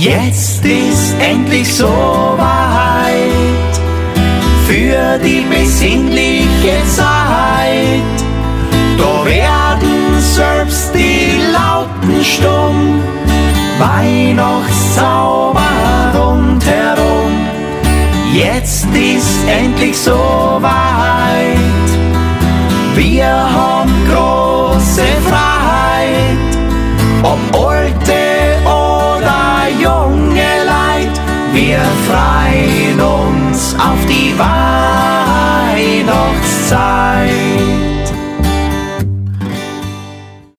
Jetzt ist endlich so weit für die besinnliche Zeit. Da werden selbst die Lauten stumm, Weihnachtszauber rundherum. Jetzt ist endlich so weit, wir haben große Freiheit, ob alte oder junge Leid, wir freuen uns auf die Weihnachtszeit.